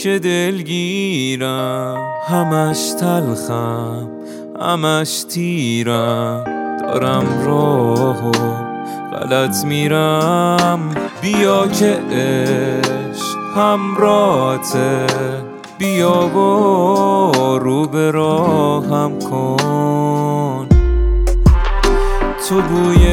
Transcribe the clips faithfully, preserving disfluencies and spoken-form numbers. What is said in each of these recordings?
که دلگیرم، همش تلخم همش تیرم، دارم راهو غلط میرم. بیا که عشق همراهته، بیا و رو به راهم کن. تو بوی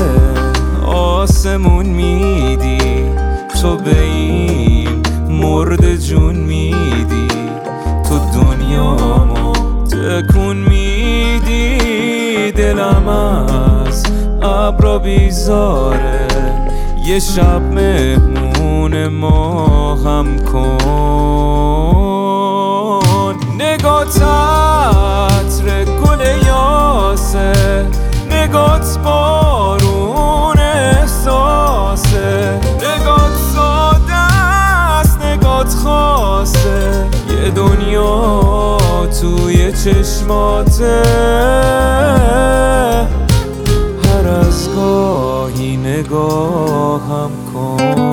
آسمون میدی، تو به این مرد جون میدی، تو دنیامو تکون میدی. دلم از ابرا بیزاره، یه شب مهمون ما هم کن. نگات عطر گل یاسه، نگات بارون احساسه، نگات ساده است نگات خاصه، یه دنیا توی چشماته. هر از گاهی نگاهم کن.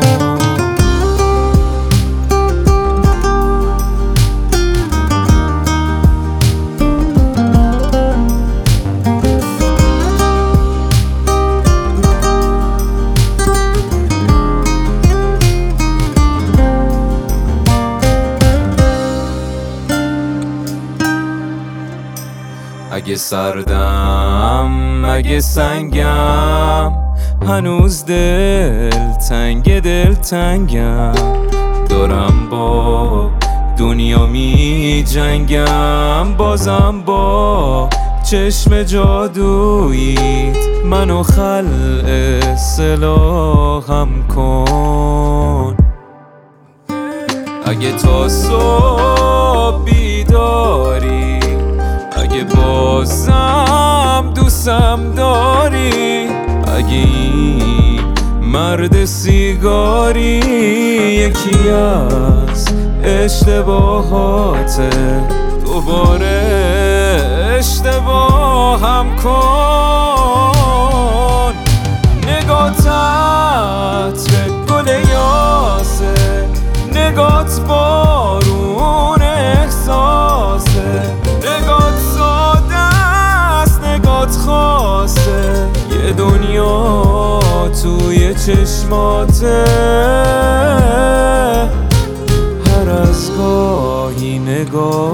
اگه سردم اگه سنگم، هنوز دل تنگ دل تنگم، دارم با دنیا می جنگم. بازم با چشم جادوییت منو خلع سلاحم کن. اگه تا صبح بیداری، اگه بازم دوستم داری، اگه این مرد سیگاری یکی از اشتباهاته، دوباره اشتباهم کن. نگات عطر گل یاسه، نگات بارون احساسه، نگات خاصه، یه دنیا توی چشماته. هر از گاهی نگاه